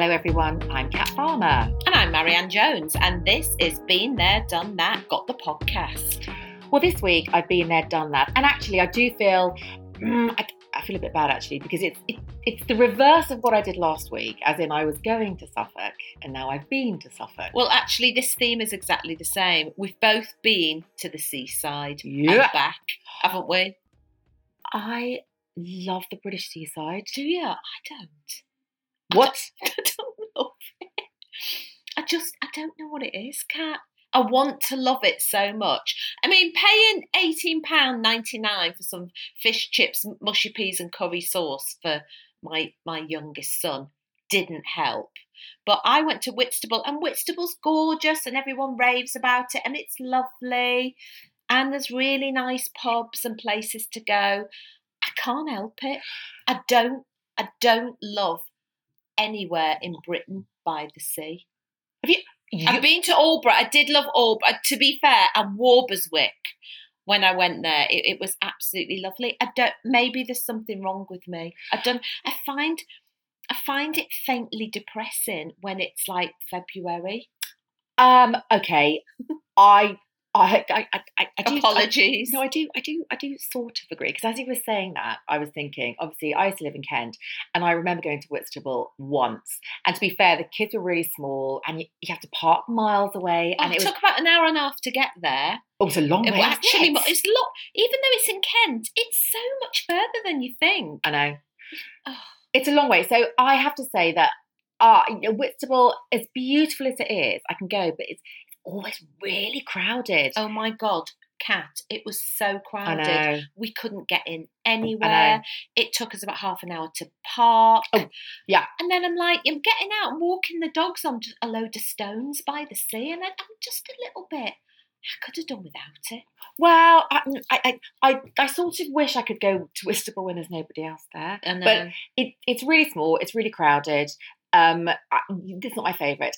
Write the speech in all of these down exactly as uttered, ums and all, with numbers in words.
Hello everyone, I'm Kat Farmer. And I'm Marianne Jones, and this is Been There, Done That, Got the Podcast. Well, this week I've been there, done that. And actually I do feel, mm, I, I feel a bit bad actually, because it's it, it's the reverse of what I did last week, as in I was going to Suffolk and now I've been to Suffolk. Well, actually this theme is exactly the same. We've both been to the seaside Yeah. and back, haven't we? I love the British seaside. Do you? I don't. What? I don't love it. I just, I don't know what it is, Kat. I want to love it so much. I mean, paying eighteen pounds ninety-nine for some fish chips, mushy peas and curry sauce for my, my youngest son didn't help. But I went to Whitstable, and Whitstable's gorgeous and everyone raves about it and it's lovely. And there's really nice pubs and places to go. I can't help it. I don't, I don't love anywhere in Britain by the sea. Have you? you... I've been to Albury. I did love Albury. To be fair, and Warberswick when I went there. It, it was absolutely lovely. I don't. Maybe there's something wrong with me. I don't. I find. I find it faintly depressing when it's like February. Um. Okay. I. I, I, I, I do, Apologies. I, no, I do, I do, I do sort of agree, because as you were saying that, I was thinking, obviously, I used to live in Kent, and I remember going to Whitstable once. And to be fair, the kids were really small, and you, you have to park miles away. Oh, and it, it took was, about an hour and a half to get there. Oh, it's a long It way. was actually, isn't it? it's lot. Even though it's in Kent, it's so much further than you think. I know. Oh. It's a long way. So I have to say that uh, Whitstable, as beautiful as it is, I can go, but it's always really crowded. Oh my God, Kat, it was so crowded. I know. We couldn't get in anywhere. It took us about half an hour to park. Oh, yeah. And then I'm like, I'm getting out and walking the dogs on a load of stones by the sea, and I'm just a little bit, I could have done without it. Well, I, I, I, I sort of wish I could go to Whitstable when there's nobody else there. I know. But it, it's really small. It's really crowded. Um, I, this is not my favourite.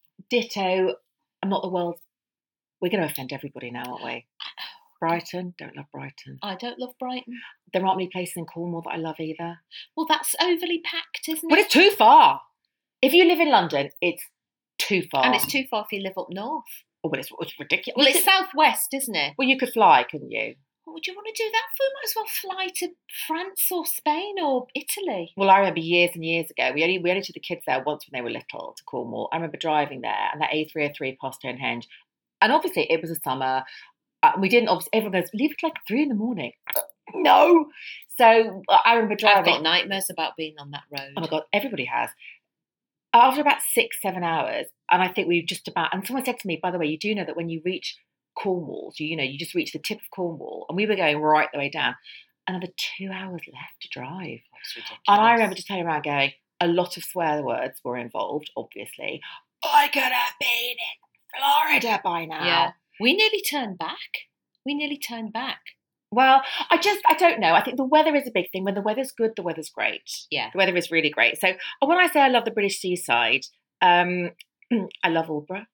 Ditto. I'm not the world's. We're going to offend everybody now, aren't we? Brighton, don't love Brighton. I don't love Brighton. There aren't many places in Cornwall that I love either. Well, that's overly packed, isn't it? But it's too far. If you live in London, it's too far. And it's too far if you live up north. Oh, well, it's, it's ridiculous. Well, it's southwest, isn't it? Well, you could fly, couldn't you? What would you want to do that for? You might as well fly to France or Spain or Italy. Well, I remember years and years ago, we only we only took the kids there once when they were little to Cornwall. I remember driving there, and that A three oh three past Stonehenge. And obviously, it was a summer. Uh, we didn't, obviously, everyone goes, leave it like three in the morning. Uh, no. So uh, I remember driving. I've got nightmares about being on that road. Oh my God, everybody has. After about six, seven hours, and I think we just about, and someone said to me, by the way, you do know that when you reach Cornwall, so, you know, you just reach the tip of Cornwall, and we were going right the way down. Another two hours left to drive. And I remember just turning around going, a lot of swear words were involved, obviously. I could have been in Florida by now. Yeah. We nearly turned back. We nearly turned back. Well, I just, I don't know. I think the weather is a big thing. When the weather's good, the weather's great. Yeah. The weather is really great. So when I say I love the British seaside, um, I love Albury.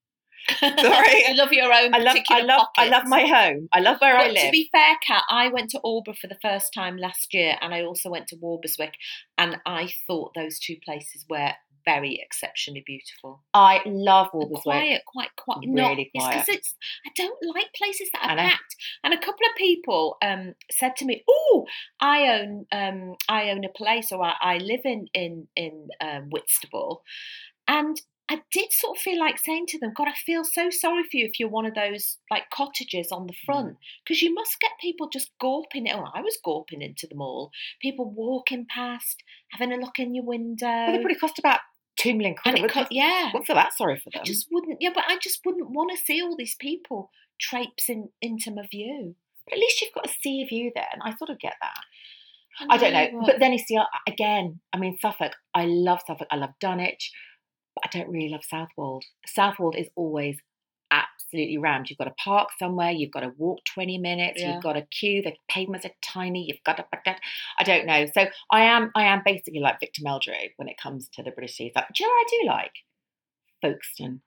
Sorry. You love your own I love, particular I love, pockets. I love my home. I love where but I live. To be fair, Kat, I went to Albury for the first time last year, and I also went to Warberswick, and I thought those two places were very exceptionally beautiful. I love Warberswick. Quiet, quite, quite. Really not, quiet. It's because it's. I don't like places that I are know. packed. And a couple of people um, said to me, "Oh, I own, um, I own a place, or I, I live in in in um, Whitstable," and I did sort of feel like saying to them, God, I feel so sorry for you if you're one of those like cottages on the front, because you must get people just gawping. Oh, I was gawping into the mall. People walking past, having a look in your window. Well, they probably cost about two million quid. And it co- yeah. I wouldn't feel that sorry for them. I just wouldn't, yeah, but I just wouldn't want to see all these people traipsing into my view. But at least you've got a sea view there, and I sort of get that. I, I don't know. what- But then you see, I- again, I mean, Suffolk, I love Suffolk. I love Dunwich. But I don't really love Southwold. Southwold is always absolutely rammed. You've got to park somewhere. You've got to walk twenty minutes. Yeah. You've got to queue. The pavements are tiny. You've got to. I don't know. So I am. I am basically like Victor Meldrew when it comes to the British seaside. Do you know what I do like? Folkestone.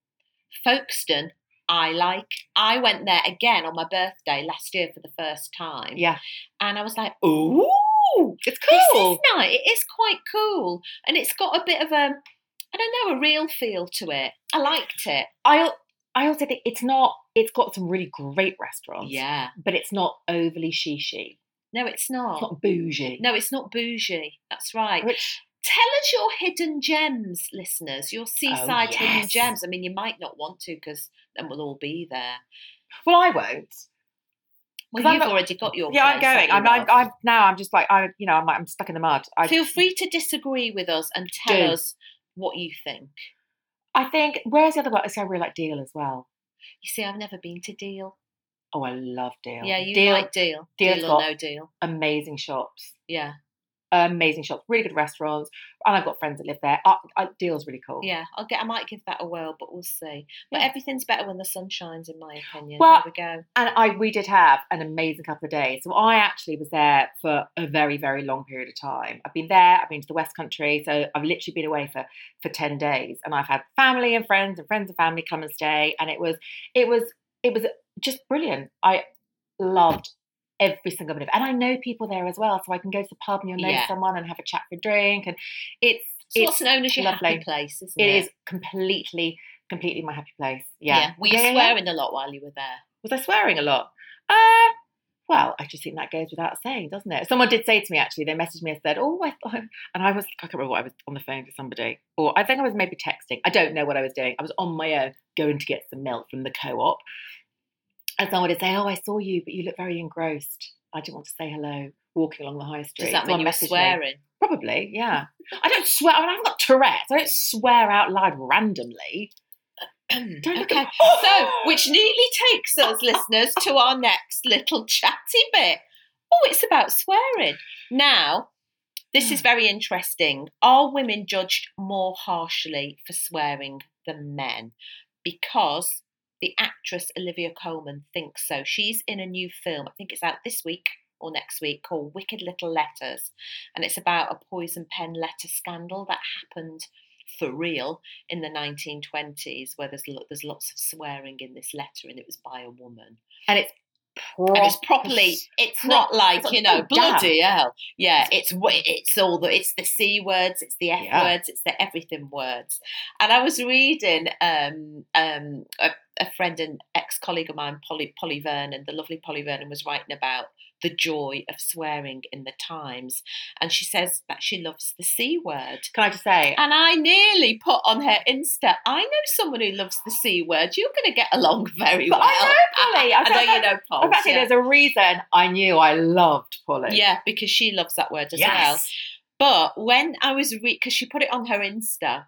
Folkestone, I like. I went there again on my birthday last year for the first time. Yeah. And I was like, ooh, it's this cool. is nice. It is quite cool. And it's got a bit of a, I don't know, a real feel to it. I liked it. I I also think it's not. It's got some really great restaurants. Yeah. But it's not overly shishi. No, it's not. It's not bougie. No, it's not bougie. That's right. Which, tell us your hidden gems, listeners. Your seaside oh, yes. hidden gems. I mean, you might not want to because then we'll all be there. Well, I won't. Well, you've not, already got your. Yeah, place, I'm going. I'm, I'm, I'm now. I'm just like I. You know, I'm. I'm stuck in the mud. I, Feel free to disagree with us and tell do. us what you think. I think. Where's the other one? I really like Deal as well. You see, I've never been to Deal. Oh, I love Deal. Yeah, you Deal, like Deal. Deal's Deal or got no Deal. Amazing shops. Yeah. Amazing shops, really good restaurants, and I've got friends that live there. I, I, Deal's really cool. Yeah, I'll get. I might give that a whirl, but we'll see. But yeah. Everything's better when the sun shines, in my opinion. Well, there we go. And I, we did have an amazing couple of days. So I actually was there for a very, very long period of time. I've been there. I've been to the West Country, so I've literally been away for for ten days, and I've had family and friends and friends and family come and stay, and it was, it was, it was just brilliant. I loved every single bit of it. And I know people there as well, so I can go to the pub and you'll know yeah. someone and have a chat for a drink. And it's so it's what's known as your lovely. happy place, isn't it? It is completely, completely my happy place. Yeah. yeah. Were you yeah, swearing yeah. a lot while you were there? Was I swearing a lot? Uh, well, I just think that goes without saying, doesn't it? Someone did say to me, actually, they messaged me and said, oh, I thought, and I was, I can't remember what I was on the phone to somebody, or I think I was maybe texting. I don't know what I was doing. I was on my own going to get some milk from the co-op. And someone would say, oh, I saw you, but you look very engrossed. I didn't want to say hello walking along the high street. Does that mean you were swearing? Me. Probably, yeah. I don't swear. I mean, I've got Tourette's. I don't swear out loud randomly. Don't okay. Oh! So, which neatly takes us, listeners, to our next little chatty bit. Oh, it's about swearing. Now, this is very interesting. Are women judged more harshly for swearing than men? Because the actress Olivia Colman thinks so. She's in a new film, I think it's out this week or next week, called Wicked Little Letters. And it's about a poison pen letter scandal that happened for real in the nineteen twenties, where there's there's lots of swearing in this letter, and it was by a woman. And it's Pro- and it's properly, it's pro- not like, it's you know, oh, bloody damn. hell. Yeah, it's it's all the, it's the C words, it's the F yeah. words, it's the everything words. And I was reading um, um, a, a friend and ex-colleague of mine, Polly, Polly Vernon, the lovely Polly Vernon, was writing about the joy of swearing in the Times. And she says that she loves the C word. Can I just say? And I nearly put on her Insta, I know someone who loves the C word. You're going to get along very but well. I know Polly. I, I know you know Polly. In fact, yeah. there's a reason I knew I loved Polly. Yeah, because she loves that word as yes. well. But when I was, re- because she put it on her Insta,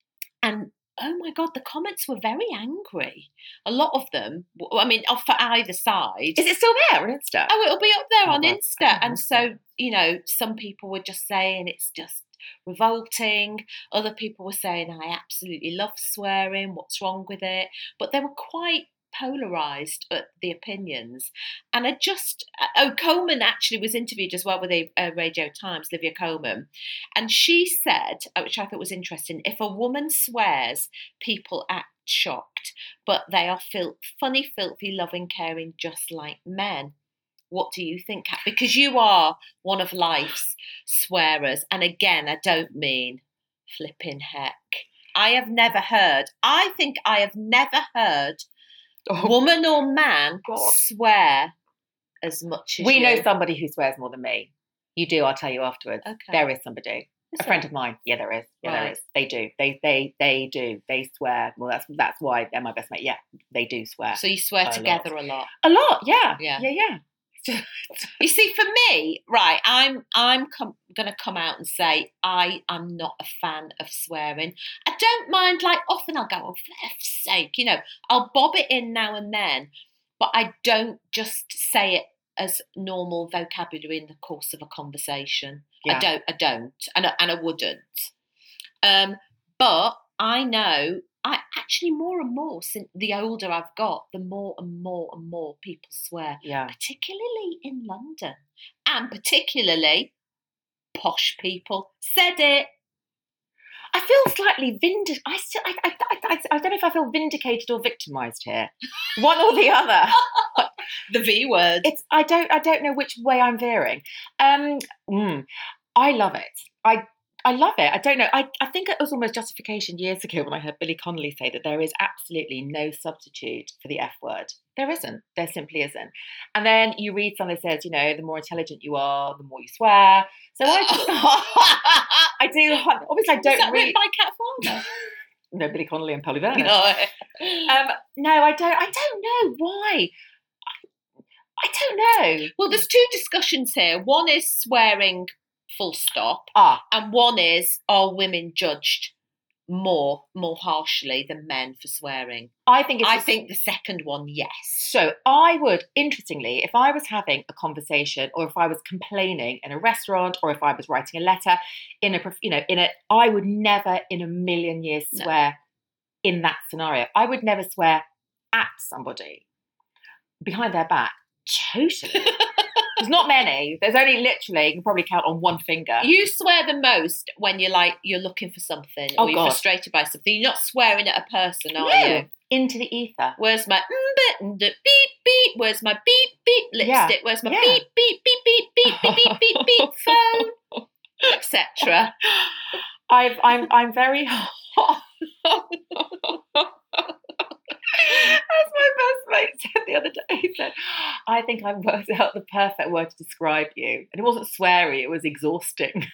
and oh my God, the comments were very angry. A lot of them, I mean, for either side. Is it still there on Insta? Oh, it'll be up there oh, on well, Insta. And so, you know, some people were just saying it's just revolting. Other people were saying, I absolutely love swearing. What's wrong with it? But they were quite polarised at the opinions. And I just, oh, Coleman actually was interviewed as well with a uh, Radio Times, Olivia Colman, and she said, which I thought was interesting, if a woman swears, people act shocked, but they are fil- funny, filthy, loving, caring, just like men. What do you think, Kat? Because you are one of life's swearers, and again, I don't mean flipping heck. I have never heard, I think I have never heard Oh, woman or man God. swear as much as we you. know somebody who swears more than me. You do, I'll tell you afterwards. Okay. There is somebody. Is a friend it? of mine. Yeah, there is. Yeah, right. there is. They do. They they they do. They swear. Well, that's that's why they're my best mate. Yeah, they do swear. So you swear a together lot. a lot. A lot, yeah. Yeah. Yeah, yeah. You see, for me, right, I'm I'm com- going to come out and say I am not a fan of swearing. I don't mind, like, often I'll go, oh, for F's sake, you know, I'll bob it in now and then, but I don't just say it as normal vocabulary in the course of a conversation. Yeah. I don't, I don't, and I, and I wouldn't. Um, but I know, I actually more and more, since the older I've got, the more and more and more people swear, yeah. particularly in London, and particularly posh people. Said it. I feel slightly vindicated. I still, I, I, I, I don't know if I feel vindicated or victimised here, one or the other. The V word. It's. I don't. I don't know which way I'm veering. Um, mm, I love it. I. I love it. I don't know. I, I think it was almost justification years ago when I heard Billy Connolly say that there is absolutely no substitute for the F word. There isn't. There simply isn't. And then you read something that says, you know, the more intelligent you are, the more you swear. So I, I do. Obviously, I don't Was that read. written by Cat Farmer? No, Billy Connolly and Polly Vernon. No. Um, no, I don't. I don't know why. I, I don't know. Well, there's two discussions here. One is swearing full stop, Ah, and one is, are women judged more more harshly than men for swearing? I think it's I just- think the second one, yes. So I would, interestingly, if I was having a conversation, or if I was complaining in a restaurant, or if I was writing a letter in a, prof- you know, in a, I would never in a million years No. swear in that scenario. I would never swear at somebody behind their back. Totally. There's not many. There's only literally, you can probably count on one finger. You swear the most when you're like, you're looking for something, or Oh, you're God. frustrated by something. You're not swearing at a person, are No. you? Into the ether. Where's my mm, beep beep? Where's my beep beep lipstick? Yeah. Where's my Yeah. beep beep beep beep beep beep beep beep beep phone, et cetera. I've, I'm, I'm very hot. As my best mate said the other day, he said, I think I've worked out the perfect word to describe you. And it wasn't sweary, it was exhausting.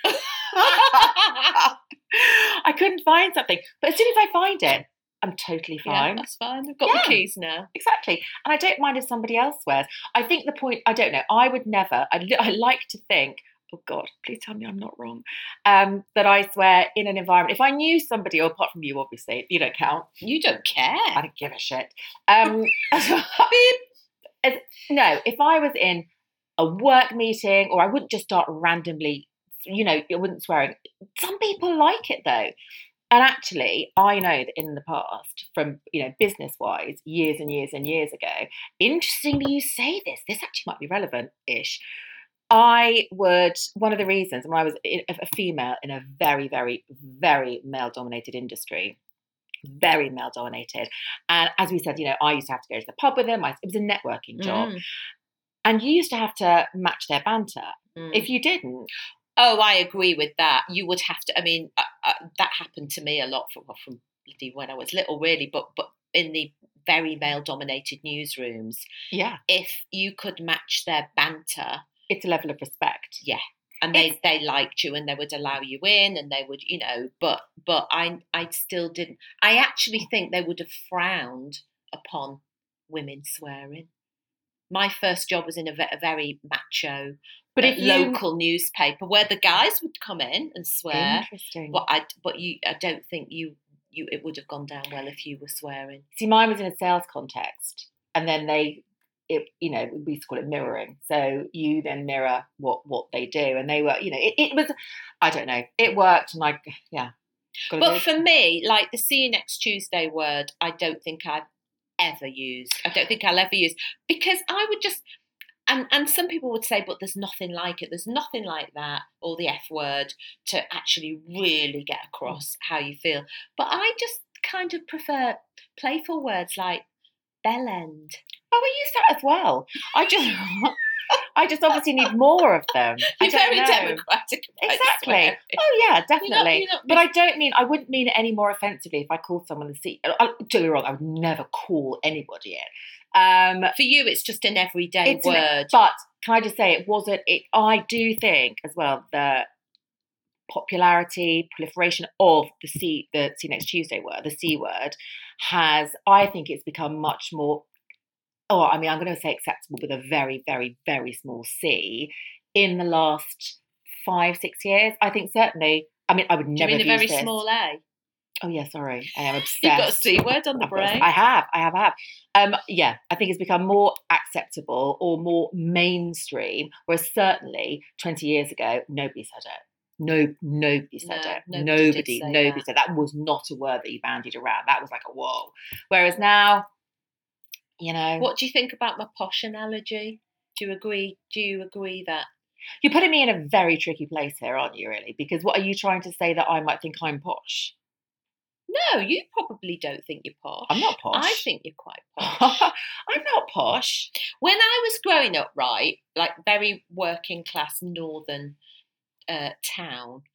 I couldn't find something. But as soon as I find it, I'm totally Yeah, fine. that's fine. I've got Yeah. the keys now. Exactly. And I don't mind if somebody else swears. I think the point, I don't know, I would never, I, li- I like to think, oh God, please tell me I'm not wrong, um, that I swear in an environment. If I knew somebody, or apart from you, obviously, you don't count. You don't care. I don't give a shit. Um, as- no, if I was in a work meeting, or I wouldn't just start randomly, you know, I wouldn't swearing. Some people like it though. And actually, I know that in the past, from, you know, business-wise, years and years and years ago, interestingly you say this, this actually might be relevant-ish. I would, one of the reasons, when I was a a female in a very, very, very male-dominated industry, very male-dominated, and as we said, you know, I used to have to go to the pub with them, I, it was a networking job, Mm, and you used to have to match their banter. mm. If you didn't, Oh, I agree with that. You would have to. I mean, uh, uh, that happened to me a lot from, well, from bloody when I was little, really. But but in the very male-dominated newsrooms, yeah, if you could match their banter, it's a level of respect. yeah, and they, they liked you and they would allow you in, and they would, you know. But but I I still didn't. I actually think they would have frowned upon women swearing. My first job was in a, ve- a very macho But uh, if you, local newspaper where the guys would come in and swear. interesting. But I, but you, I don't think you, you, it would have gone down well if you were swearing. See, mine was in a sales context, and then they, it, you know, we used to call it mirroring. So you then mirror what what they do, and they were, you know, it, it was, I don't know, it worked, and I, yeah. Gotta But go. for me, like the "see you next Tuesday" word, I don't think I've ever used. I don't think I'll ever use, because I would just, and and some people would say, but there's nothing like it. There's nothing like that, or the F word, to actually really get across how you feel. But I just kind of prefer playful words like bell end. Oh, we use that as well. I just, I just obviously need more of them. I You're don't very know. democratic. about Exactly. swearing. Oh yeah, You're not- definitely. you're not But I don't mean, I wouldn't mean it any more offensively if I called someone the C. I- I- Don't get me wrong, I would never call anybody it. Um, For you, it's just an everyday It's an- word. but can I just say, it wasn't. It. I do think as well the popularity, proliferation of the C, the C next Tuesday word, the C word, has. I think it's become much more. Oh, I mean, I'm going to say acceptable with a very, very, very small C in the last five, six years. I think certainly. I mean, I would Do you never mean a have very used this. small A? Oh yeah, sorry, I am obsessed. You've got a C word on the I've got a- brain. I have, I have, I have. Um, yeah, I think it's become more acceptable or more mainstream. Whereas certainly twenty years ago, nobody said it. No, nobody said No, it. nobody Nobody, did say nobody that. said that was not a word that you bandied around. That was like a whoa. Whereas now, you know, What do you think about my posh analogy? Do you agree? Do you agree that? you're putting me in a very tricky place here, aren't you? Really, because what are you trying to say, that I might think I'm posh? No, you probably don't think you're posh. I'm not posh. I think you're quite posh. I'm not posh. When I was growing up, right, like very working class northern uh, town,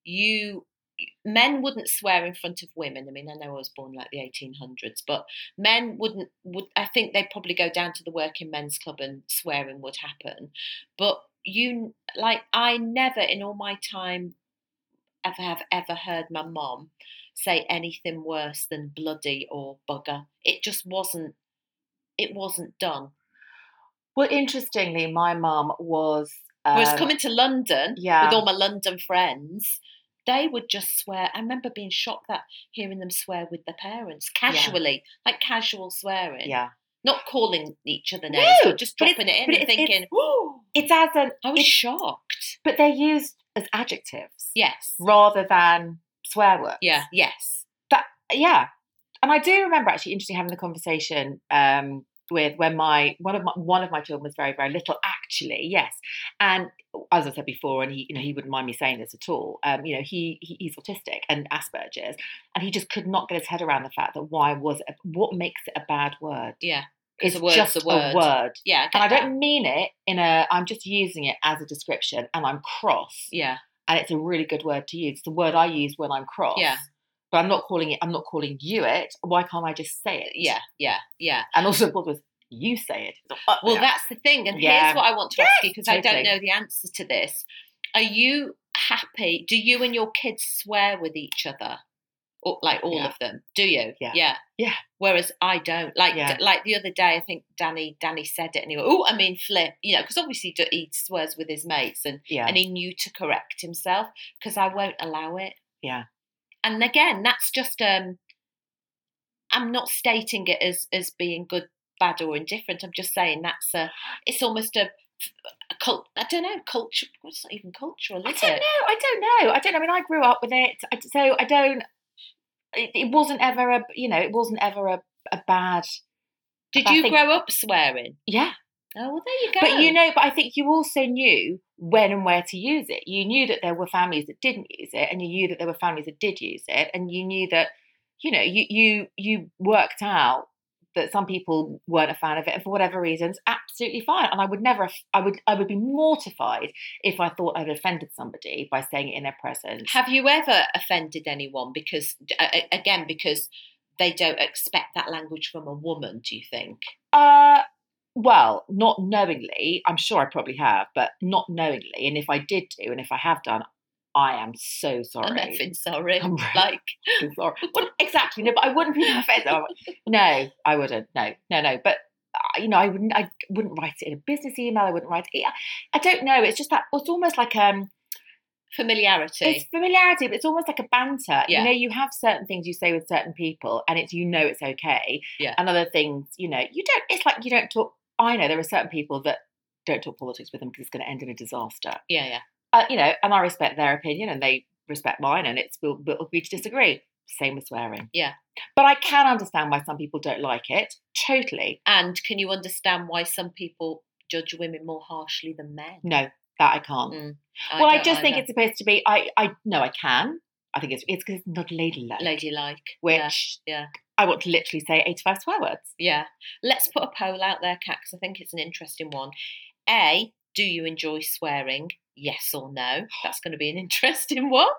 you men wouldn't swear in front of women. I mean, I know I was born like the eighteen hundreds, but men wouldn't. Would I think they'd probably go down to the working men's club and swearing would happen. But you, like, I never in all my time ever have ever heard my mom say anything worse than bloody or bugger. It just wasn't. It wasn't done. Well, interestingly, my mum was. Um, Whereas coming to London yeah. with all my London friends, they would just swear. I remember being shocked that hearing them swear with their parents casually, yeah. like casual swearing. Yeah. Not calling each other names, no, but just dropping but it in and it's, thinking, oh, it's as an. I was shocked. But they're used as adjectives. Yes. Rather than swear words. Yeah, yes. That, yeah. And I do remember actually interesting having the conversation um, with when my one of my one of my children was very, very little, actually, yes. And as I said before, and he, you know, he wouldn't mind me saying this at all, um, you know, he, he he's autistic and Asperger's, and he just could not get his head around the fact that why was it, what makes it a bad word? Yeah. It's a word's just a word. a word. Yeah. I and I that. don't mean it in a, I'm just using it as a description and I'm cross. Yeah. And it's a really good word to use. It's the word I use when I'm cross. Yeah. But I'm not calling it, I'm not calling you it. Why can't I just say it? Yeah, yeah, yeah. And also, what was you say it? Well, yeah. that's the thing. And yeah. here's what I want to yes, ask you, because totally. I don't know the answer to this. Are you happy? Do you and your kids swear with each other? Or, like all yeah. of them? Do you? Yeah. Yeah. Yeah. Whereas I don't. Like yeah. d- like the other day, I think Danny Danny said it and he went, oh, I mean, flip. You know, because obviously he swears with his mates and, yeah. and he knew to correct himself, because I won't allow it. Yeah. And again, that's just, um, I'm not stating it as, as being good, bad or indifferent. I'm just saying that's a, it's almost a, a cult, I don't know, culture, it's not even cultural, is I it? don't know, I don't know. I don't know, I mean, I grew up with it, so I don't, it, it wasn't ever a, you know, it wasn't ever a, a bad. Did bad you thing. grow up swearing? Yeah. Oh, well, there you go. But you know, but I think you also knew when and where to use it. You knew that there were families that didn't use it, and you knew that there were families that did use it, and you knew that, you know, you you you worked out that some people weren't a fan of it, and for whatever reasons, absolutely fine. And I would never, I would, I would be mortified if I thought I'd offended somebody by saying it in their presence. Have you ever offended anyone because, again, because they don't expect that language from a woman? Do you think? Uh. Well, not knowingly. I'm sure I probably have, but not knowingly. And if I did do, and if I have done, I am so sorry. I'm effing sorry. I'm really like, sorry. Well, exactly. No, but I wouldn't be offended. No, I wouldn't. No, no, no. But you know, I wouldn't. I wouldn't write it in a business email. I wouldn't write it. I don't know. It's just that. It's almost like um. familiarity. It's familiarity, but it's almost like a banter. Yeah. You know, you have certain things you say with certain people, and it's, you know, it's okay. Yeah. And other things, you know, you don't. It's like you don't talk. I know there are certain people that don't talk politics with them because it's going to end in a disaster. Yeah, yeah. Uh, you know, and I respect their opinion, and they respect mine, and it's we'll, we'll agree to disagree. Same with swearing. Yeah. But I can understand why some people don't like it. Totally. And can you understand why some people judge women more harshly than men? No, that I can't. Mm, I well, I just either. think it's supposed to be. I, I no, I can. I think it's it's because it's not ladylike. Ladylike. Which yeah. yeah. I want to literally say eighty-five swear words. Yeah. Let's put a poll out there, Kat, because I think it's an interesting one. A, do you enjoy swearing? Yes or no? That's going to be an interesting one.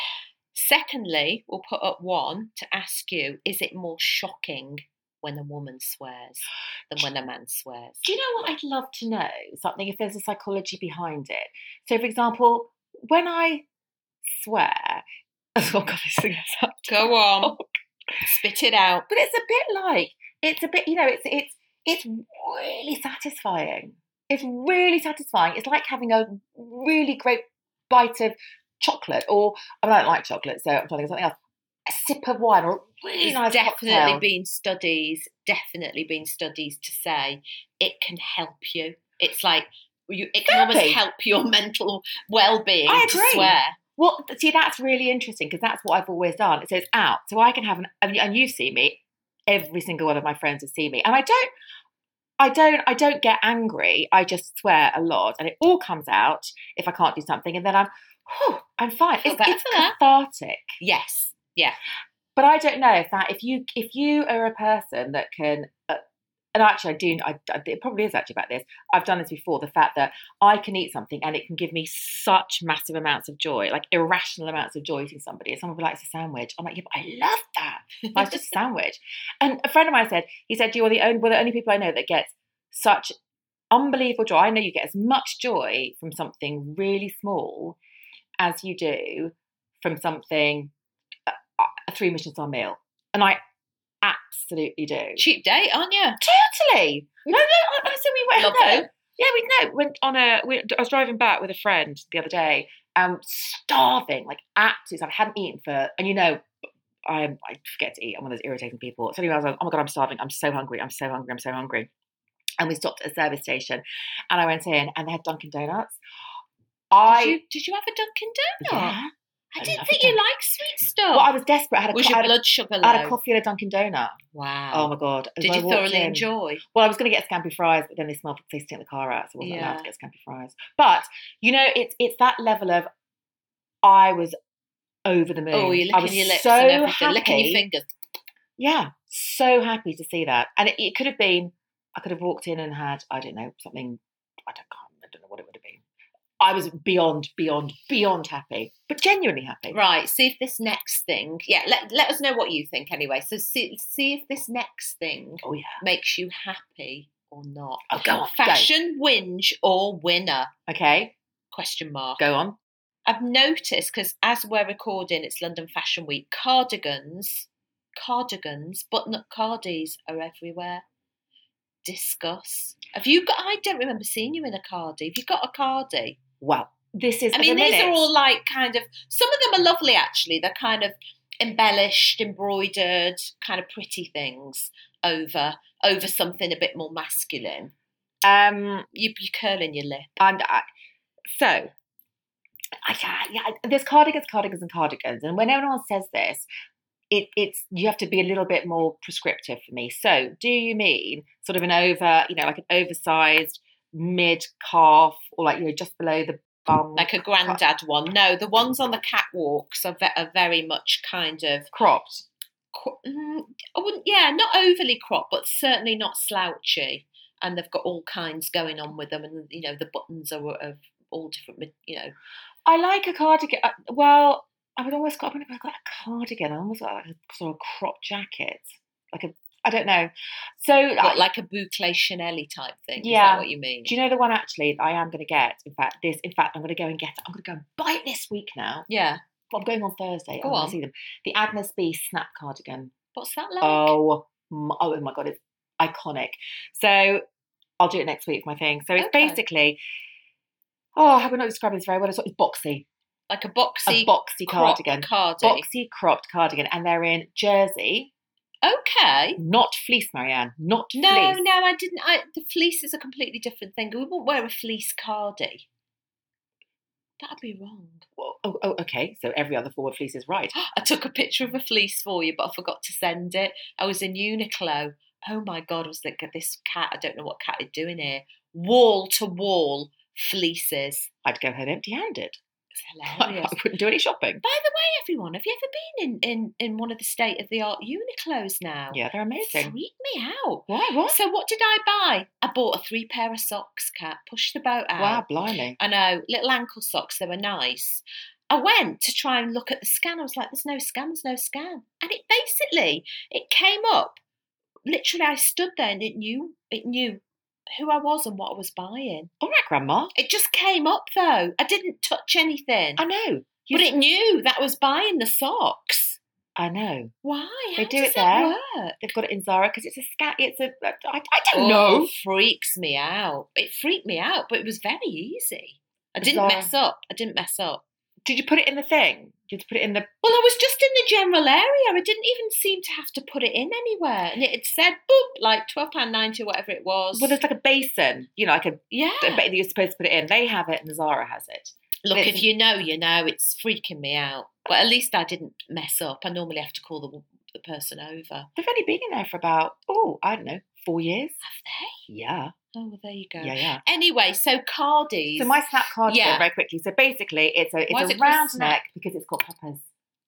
Secondly, we'll put up one to ask you, is it more shocking when a woman swears than when a man swears? Do you know what I'd love to know? Something, if there's a psychology behind it. So, for example, when I swear, oh God, this thing is go on. Spit it out. But it's a bit like, it's a bit, you know, it's it's it's really satisfying. It's really satisfying. It's like having a really great bite of chocolate, or I, mean, I don't like chocolate, so I'm trying to think of something else. A sip of wine, or a really There's nice definitely cocktail. been studies, definitely been studies to say it can help you. It's like you, it can Therapy. almost help your mental well-being I to agree. swear. Well, see, that's really interesting because that's what I've always done. So it's out. So I can have an, and you see me, every single one of my friends will see me. And I don't, I don't, I don't get angry. I just swear a lot and it all comes out if I can't do something. And then I'm, whew, I'm fine. It's, it's cathartic. Yes. Yeah. But I don't know if that, if you, if you are a person that can, uh, and actually I do, I, I- it probably is actually about this. I've done this before, the fact that I can eat something and it can give me such massive amounts of joy, like irrational amounts of joy eating somebody. If someone likes a sandwich, I'm like, yeah, but I love that. But it's just a sandwich. And a friend of mine said, he said, you are the only, well, the only people I know that get such unbelievable joy. I know you get as much joy from something really small as you do from something, a, a three Michelin star meal. And I absolutely do. Cheap date, aren't you? Totally. No, no, I, I said we went. Love No, it. yeah, we no went on a. We, I was driving back with a friend the other day, um, starving, like absolutely. I hadn't eaten for, and you know, I I forget to eat. I'm one of those irritating people. So anyway, I was like, oh my god, I'm starving. I'm so hungry. I'm so hungry. I'm so hungry. And we stopped at a service station, and I went in, and they had Dunkin' Donuts. I Did you, did you have a Dunkin' Donut? yeah. I I didn't love think a you Dun- liked sweet stuff. Well, I was desperate. I had a, was I your had a, blood sugar low? I had a coffee and a Dunkin' Donut. Wow. Oh my god! As Did I you walked thoroughly in- enjoy? Well, I was going to get scampi fries, but then they smelled they stink the car out, so I wasn't allowed Yeah. to get scampi fries. But you know, it's it's that level of I was over the moon. Oh, you're I licking was your lips so and everything, happy. licking your fingers. Yeah, so happy to see that, and it, it could have been. I could have walked in and had I don't know something. I don't I don't know what it would have been. I was beyond, beyond, beyond happy, but genuinely happy. Right, see if this next thing, yeah, let, let us know what you think anyway. So see, see if this next thing Oh yeah. makes you happy or not. Oh, go on. Fashion whinge or winner? Go. Okay, Question mark. go on. I've noticed, because as we're recording, it's London Fashion Week, cardigans, cardigans, button-up cardies are everywhere. Discuss. Have you got, I don't remember seeing you in a cardi. Have you got a cardi? Well, this is. I at mean, the these minute- are all like kind of, some of them are lovely actually. They're kind of embellished, embroidered, kind of pretty things over over something a bit more masculine. Um, You, you're curling your lip. and I, so, I, yeah, yeah, there's cardigans, cardigans, and cardigans, and when anyone says this, it, it's you have to be a little bit more prescriptive for me. So, do you mean sort of an over, you know, like an oversized mid calf, or like you know just below the bum, Like a granddad one. No, the ones on the catwalks are, ve- are very much kind of, cropped? cro- mm, I wouldn't, yeah, not overly cropped, but certainly not slouchy. And they've got all kinds going on with them, and you know the buttons are of all different, you know. I like a cardigan. uh, Well, I would almost got. I would have got a cardigan. I almost got like a sort of crop jacket, like a. I don't know. So, What, I- like a boucle Chanel-y type thing? Is Yeah. that what you mean? do you know the one actually that I am going to get? In fact, this. In fact, I'm going to go and get it. I'm going to go and buy it this week now. Yeah. Well, I'm going on Thursday. Go I'm going on. to see them. The Agnes B snap cardigan. What's that like? Oh, my, oh my god, it's iconic. So I'll do it next week. My thing. So it's Okay. basically. Oh, I would not describe this very well. It's it's boxy. Like a boxy, A boxy crop cardigan. cardi. Boxy cropped cardigan, and they're in jersey, Okay. not fleece, Marianne, not No, fleece. no, I didn't. I, the fleece is a completely different thing. We won't wear a fleece cardi. That'd be wrong. Well, oh, oh, okay. So every other form of fleece is right. I took a picture of a fleece for you, but I forgot to send it. I was in Uniqlo. Oh my God, I was thinking, this cat, I don't know what cat is doing here. Wall to wall fleeces. I'd go home empty-handed. It's I, hilarious. wouldn't do any shopping. By the way, everyone, have you ever been in, in, in one of the state-of-the-art Uniqlos now? Yeah, they're amazing. Freaked me out. Why? What? So what did I buy? I bought a three pair of socks, Cat. Push the boat out. Wow, blimey. I know, little ankle socks, they were nice. I went to try and look at the scan. I was like, there's no scan, there's no scan. And it basically, it came up. Literally, I stood there and it knew, it knew who I was and what I was buying. All right, Grandma. It just came up though. I didn't touch anything. I know. You- But it knew that I was buying the socks. I know. Why? They How do does it that there. work? They've got it in Zara because it's a scat. It's a. I, I don't Oh, know. it freaks me out. It freaked me out, but it was very easy. I didn't Zara. mess up. I didn't mess up. Did you put it in the thing? Did you put it in the? Well, I was just in the general area. I didn't even seem to have to put it in anywhere. And it had said, boop, like twelve pounds ninety or whatever it was. Well, there's like a basin. You know, like a yeah. bit that you're supposed to put it in. They have it, and Zara has it. Look, It's- if you know, you know. It's freaking me out. But at least I didn't mess up. I normally have to call the the person over. They've only been in there for about oh, I don't know, four years. Have Yeah, they? Oh, well, there you go. yeah, yeah. Anyway, so cardies. So my snap cardigan, Yeah. very quickly. So basically, it's a Why is it's a it called round snap? neck because it's got poppers.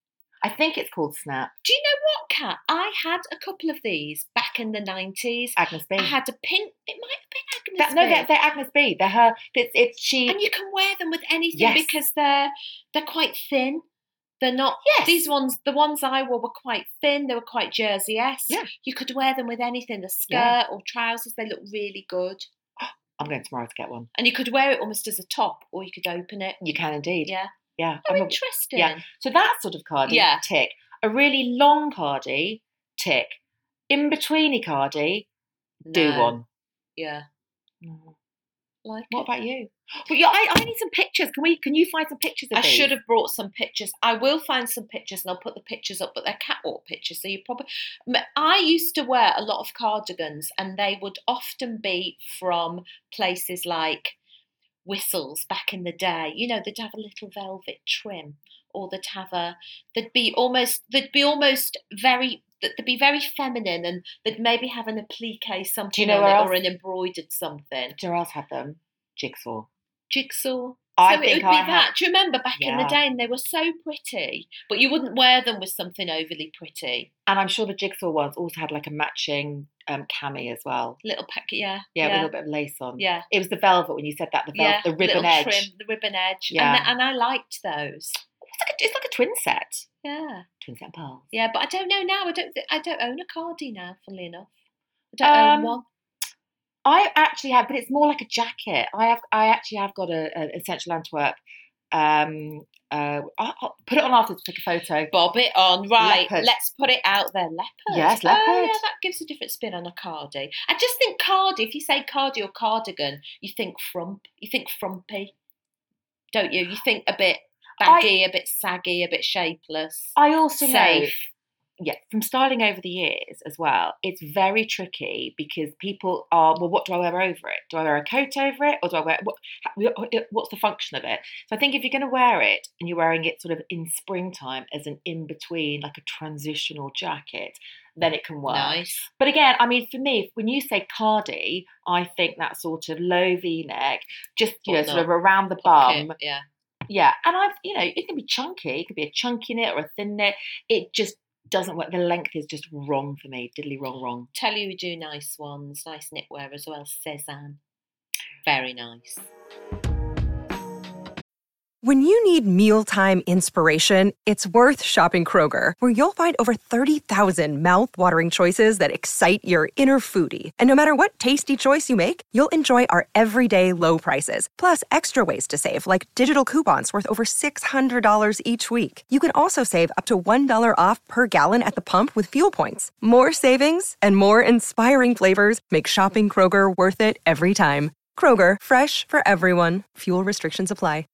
I think it's called Snap. Do you know what, Kat? I had a couple of these back in the nineties. Agnes B. I had a pink. It might have been Agnes That, no, B. they're, they're Agnes B. They're her. It's, it's she. And you can wear them with anything Yes. because they're they're quite thin. They're not. Yes. These ones, the ones I wore were quite thin. They were quite jersey-esque. Yeah. You could wear them with anything, a skirt Yeah. or trousers. They look really good. I'm going tomorrow to get one. And you could wear it almost as a top, or you could open it. You can indeed. Yeah. Yeah. Oh, I'm a- interesting. Yeah. So that sort of cardi, Yeah. tick. A really long cardi, tick. In betweeny cardi, do No. one. Yeah. No. Like What it. about you? Well, yeah, I, I need some pictures. Can we? Can you find some pictures of I these? should have brought some pictures. I will find some pictures and I'll put the pictures up, but they're catwalk pictures. So you probably. I used to wear a lot of cardigans, and they would often be from places like Whistles back in the day. You know, they'd have a little velvet trim, or they'd have a. They'd be almost. They'd be almost very. They'd be very feminine, and they'd maybe have an applique something know on where it, else- or an embroidered something. Do you know who else had them? Jigsaw. Jigsaw. I so think it would I be have- that. Do you remember back in the Yeah. day, and they were so pretty, but you wouldn't wear them with something overly pretty. And I'm sure the Jigsaw ones also had like a matching um, cami as well. Little pack, yeah, Yeah, with a yeah, little bit of lace on. yeah, It was the velvet when you said that. The velvet, yeah. the ribbon little edge. trim, the ribbon edge, Yeah. and, and I liked those. It's like a, it's like a twin set. Yeah, Twin set pearls. yeah, but I don't know now. I don't. th- I don't own a cardi now. Funnily enough, I don't own Um, one. I actually have, but it's more like a jacket. I have. I actually have got a, a Essential Antwerp. Um, uh, I'll, I'll put it on after to take a photo. Bob it on, right? Leopard. Let's put it out there. Leopard. Yes, Oh, yeah, leopard. that gives a different spin on a cardi. I just think cardi. If you say cardi or cardigan, you think frump. You think frumpy, don't you? You think a bit baggy, a bit saggy, a bit shapeless. I also know, safe. yeah, from styling over the years as well, it's very tricky because people are, well, what do I wear over it? Do I wear a coat over it, or do I wear what? What's the function of it? So I think if you're going to wear it and you're wearing it sort of in springtime as an in between, like a transitional jacket, then it can work. Nice. But again, I mean, for me, when you say cardi, I think that sort of low V-neck, just you know, Button sort of up, around the Pocket, bum. yeah. Yeah, and I've, you know, it can be chunky. It could be a chunky knit or a thin knit. It just doesn't work. The length is just wrong for me. Diddly wrong, wrong. Tell you who do nice ones, nice knitwear as well. Cezanne, very nice. When you need mealtime inspiration, it's worth shopping Kroger, where you'll find over thirty thousand mouthwatering choices that excite your inner foodie. And no matter what tasty choice you make, you'll enjoy our everyday low prices, plus extra ways to save, like digital coupons worth over six hundred dollars each week. You can also save up to one dollar off per gallon at the pump with fuel points. More savings and more inspiring flavors make shopping Kroger worth it every time. Kroger, fresh for everyone. Fuel restrictions apply.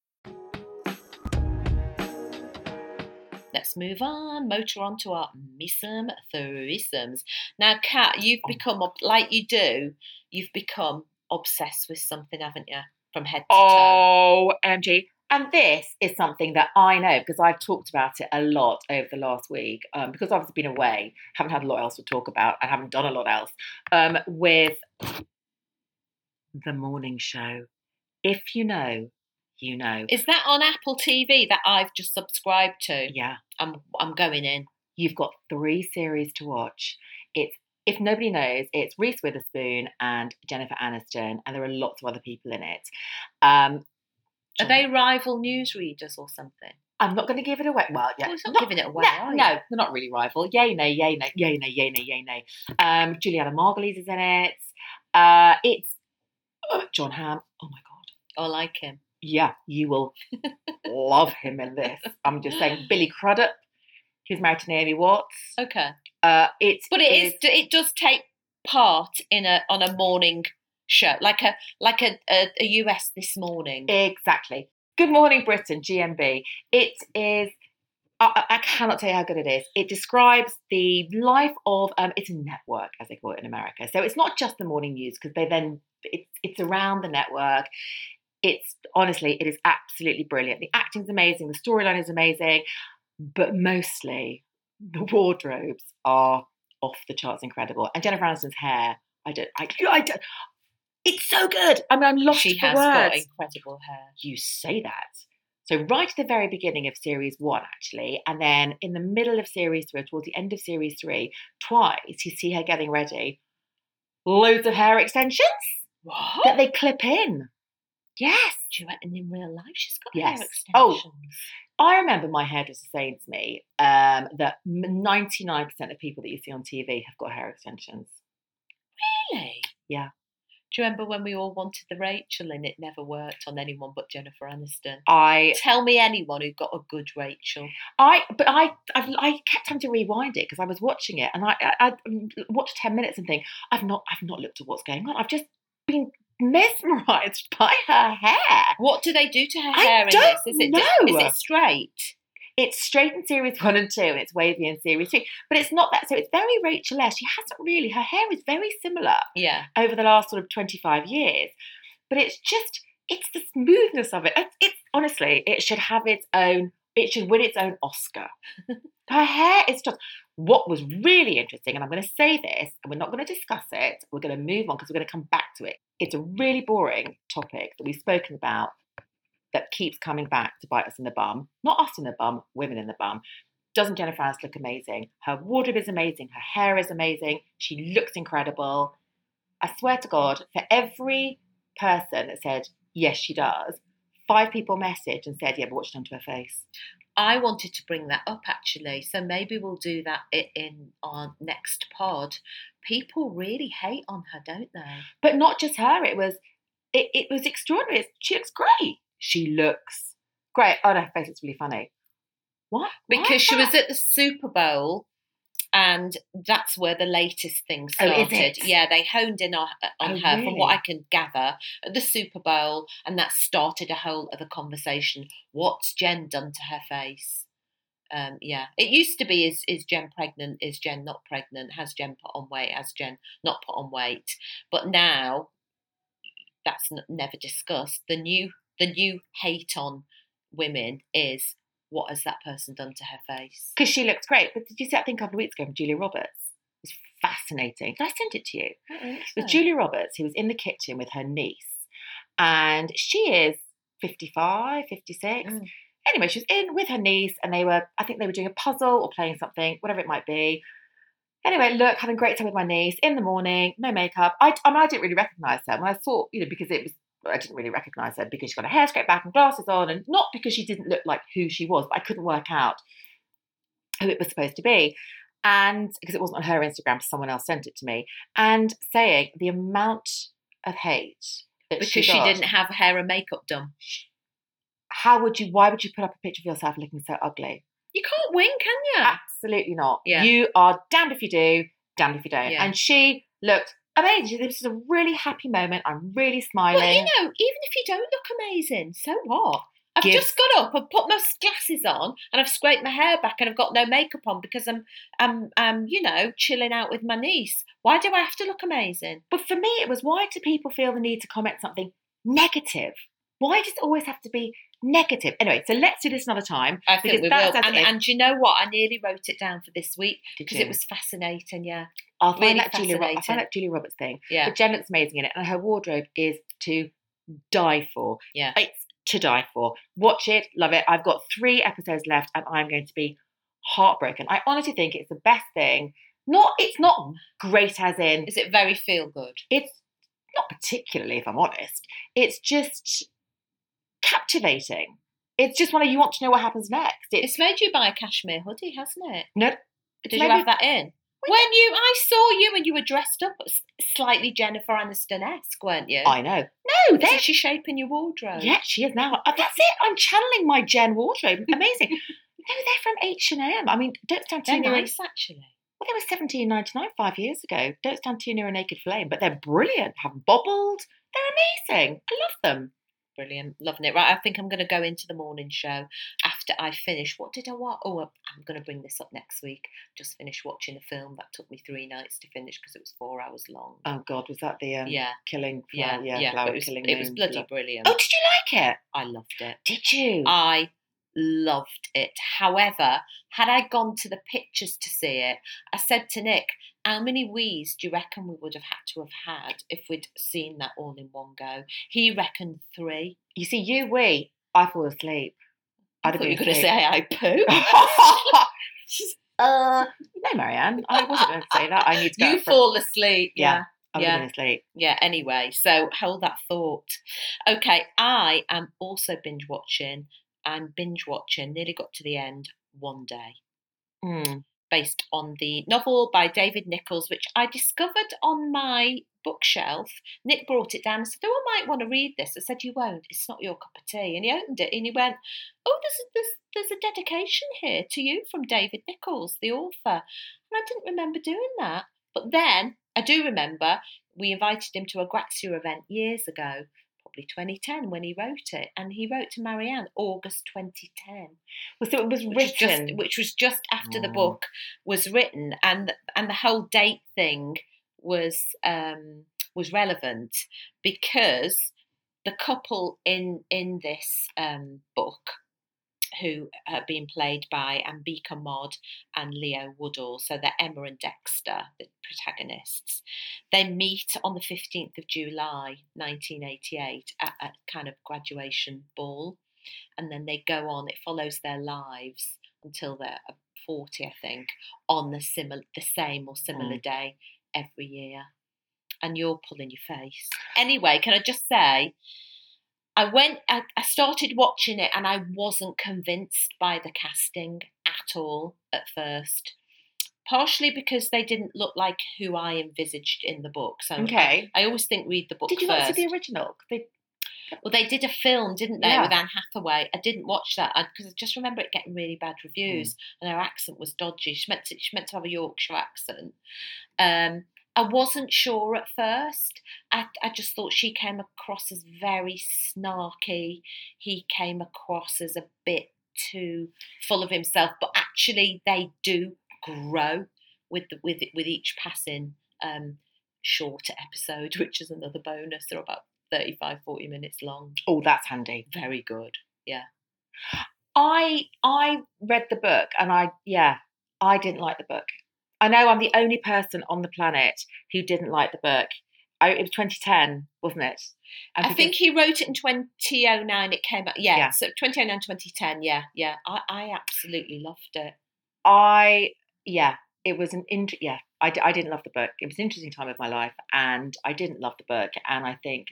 Let's move on. Motor on to our Missum threesomes. Now, Kat, you've become, ob- like you do, you've become obsessed with something, haven't you? From head to toe. Oh, M G. And this is something that I know because I've talked about it a lot over the last week um, because I've been away, haven't had a lot else to talk about, and haven't done a lot else um, with the morning show. If you know, you know. Is that on Apple T V that I've just subscribed to? Yeah. I'm I'm going in. You've got three series to watch. It's, if nobody knows, it's Reese Witherspoon and Jennifer Aniston, and there are lots of other people in it. Um, Are they rival newsreaders or something? I'm not going to give it away. Well, yeah, Oh, it's not giving it away, No, are you? no, they're not really rival. Yay, nay, yay, nay, yay, nay, yay, nay, yay, nay. Um, Juliana Margulies is in it. Uh, it's uh, John Hamm. Oh my god. I like him. Yeah, you will love him in this. I'm just saying. Billy Crudup, who's married to Naomi Watts. Okay. Uh, it's But it is it does take part in a on a morning show, like a like a, a, a U S This Morning. Exactly. Good Morning Britain, G M B. It is, I, I cannot tell you how good it is. It describes the life of, um, it's a network, as they call it in America. So it's not just the morning news, because they then, it's, it's around the network. It's, honestly, it is absolutely brilliant. The acting's amazing, the storyline is amazing, but mostly the wardrobes are off the charts incredible. And Jennifer Aniston's hair, I don't, I, I don't, it's so good. I mean, I'm lost She for has words. got incredible hair. You say that. So right at the very beginning of series one, actually, and then in the middle of series three, towards the end of series three, twice you see her getting ready. Loads of hair extensions What? that they clip in. Yes. Do you reckon in real life she's got Yes. hair Oh. extensions? I remember my hairdresser saying to me um, that ninety-nine percent of people that you see on T V have got hair extensions. Really? Yeah. Do you remember when we all wanted the Rachel and it never worked on anyone but Jennifer Aniston? I Tell me anyone who got a good Rachel. I, but I, I've, I kept having to rewind it because I was watching it, and I, I, I watched ten minutes and think, I've not, I've not looked at what's going on. I've just been mesmerised by her hair. What do they do to her I hair in don't this? Is it know. is it straight? It's straight in series one and two, and it's wavy in series three. But it's not that. So it's very Rachel-esque. She hasn't really. Her hair is very similar Yeah. over the last sort of twenty-five years. But it's just, it's the smoothness of it. It's, it's honestly, it should have its own. It should win its own Oscar. Her hair is just. What was really interesting, and I'm going to say this, and we're not going to discuss it. We're going to move on because we're going to come back to it. It's a really boring topic that we've spoken about, that keeps coming back to bite us in the bum. Not us in the bum, women in the bum. Doesn't Jennifer Aniston look amazing? Her wardrobe is amazing. Her hair is amazing. She looks incredible. I swear to God, for every person that said, yes, she does, five people messaged and said, yeah, but what's she done to her face? I wanted to bring that up actually, so maybe we'll do that in our next pod. People really hate on her, don't they? But not just her. It was, it, it was extraordinary. She looks great. She looks great. Oh, no, her face is really funny. What? Because Why she that? was at the Super Bowl, and that's where the latest thing Oh, is started. it? Yeah, they honed in on, on Oh, her, from what really? I can gather, at the Super Bowl, and that started a whole other conversation. What's Jen done to her face? Um, yeah, it used to be: is is Jen pregnant? Is Jen not pregnant? Has Jen put on weight? Has Jen not put on weight? But now that's n- never discussed. The new the new hate on women is, what has that person done to her face? Because she looks great. But did you see that thing a couple of weeks ago from Julia Roberts? It was fascinating. Did I send it to you? It was Julia Roberts, who was in the kitchen with her niece. And she is fifty-five, fifty-six. Mm. Anyway, she was in with her niece, and they were, I think they were doing a puzzle or playing something, whatever it might be. Anyway, look, having a great time with my niece in the morning, no makeup. I, I mean, I didn't really recognise her. When I saw, you know, because it was, I didn't really recognise her because she got her hair straight back and glasses on, and not because she didn't look like who she was, but I couldn't work out who it was supposed to be. And because it wasn't on her Instagram, someone else sent it to me, and saying the amount of hate that Because she, she got. didn't have hair and makeup done. How would you, why would you put up a picture of yourself looking so ugly? You can't win, can you? Absolutely not. Yeah. You are damned if you do, damned if you don't. Yeah. And she looked amazing. This is a really happy moment. I'm really smiling. Well, you know, even if you don't look amazing, so what? I've Give- just got up and put my glasses on, and I've scraped my hair back, and I've got no makeup on because I'm, I'm, um, you know, chilling out with my niece. Why do I have to look amazing? But for me, it was, why do people feel the need to comment something negative? Why does it always have to be negative? Anyway, so let's do this another time. I think because we that's will. as And, it is. and you know what? I nearly wrote it down for this week Did because you? it was fascinating. Yeah, I'll find really that Julia. Ro- I'll fascinating. find that Julia Roberts thing. yeah, But Jen looks amazing in it, and her wardrobe is to die for. yeah. It's to die for. Watch it, love it. I've got three episodes left, and I'm going to be heartbroken. I honestly think it's the best thing. Not, it's not great as in, Is it very feel good? it's not particularly, if I'm honest. It's just captivating. It's just one of, you want to know what happens next. It's It's made you buy a cashmere hoodie, hasn't it? no. Did maybe- you have that in? When you, I saw you and you were dressed up s- slightly Jennifer Aniston-esque, weren't you? I know. No, Isn't they're she shaping your wardrobe? yeah, she is now. Uh, That's it. I'm channeling my Jen wardrobe. Amazing. No, they're from H and M. I mean, don't stand too They're near. nice, actually. Well, they were seventeen ninety-nine five years ago. Don't stand too near a naked flame, but they're brilliant. Have bobbled. They're amazing. I love them. Brilliant. Loving it. Right, I think I'm going to go into the morning show after I finish. What did I watch? Oh, I'm going to bring this up next week. Just finished watching a film that took me three nights to finish because it was four hours long. Oh God, was that the um, Yeah. killing? Yeah, Flower, yeah, yeah. flower But it was, killing. it was moon, bloody blah- brilliant. Oh, did you like it? I loved it. Did you? I loved it. However, had I gone to the pictures to see it, I said to Nick, how many wees do you reckon we would have had to have had if we'd seen that all in one go? He reckoned three. You see, you, we, I fall asleep. I I'd have thought you been were going to say I poo. uh, no, Marianne, I wasn't going to say that. I need to go. You out for- fall asleep. Yeah, Yeah. I would yeah. have been asleep. Yeah, anyway, so hold that thought. Okay, I am also binge watching. I'm binge watching, nearly got to the end, One Day, Mm. based on the novel by David Nichols, which I discovered on my bookshelf. Nick brought it down and said, oh, I might want to read this. I said, you won't, it's not your cup of tea. And he opened it and he went, oh, there's a, there's, there's a dedication here to you from David Nichols, the author. And I didn't remember doing that. But then I do remember we invited him to a Grazia event years ago, probably twenty ten, when he wrote it. And he wrote to Marianne, August twenty ten. Well, so it was Which was written. just, which was just after Oh. the book was written, and and the whole date thing was um, was relevant because the couple in in this um, book, who are being played by Ambika Mod and Leo Woodall, so they're Emma and Dexter, the protagonists. They meet on the fifteenth of July, nineteen eighty-eight, at a kind of graduation ball, and then they go on. It follows their lives until they're forty, I think, on the similar, the same or similar Mm. day every year. And you're pulling your face. Anyway, can I just say, I went, I, I started watching it and I wasn't convinced by the casting at all at first. Partially because they didn't look like who I envisaged in the book. So Okay. I, I always think read the book Did you first. not see the original? They, Well, they did a film, didn't they, Yeah. with Anne Hathaway? I didn't watch that because I, I just remember it getting really bad reviews, and her accent was dodgy. She meant to, she meant to have a Yorkshire accent. Um, I wasn't sure at first. I, I just thought she came across as very snarky. He came across as a bit too full of himself. But actually, they do grow with the, with with each passing um, shorter episode, which is another bonus. They're about thirty-five, forty minutes long. oh, that's handy. Very good. Yeah. I I read the book and I yeah I didn't like the book. I know I'm the only person on the planet who didn't like the book. I, it was twenty ten, wasn't it? And I because- think he wrote it in twenty oh nine. It came out. Yeah. Yeah. So twenty oh nine, twenty ten. Yeah. Yeah. I, I absolutely loved it. I yeah it was an int- yeah I, d- I didn't love the book. It was an interesting time of my life and I didn't love the book, and I think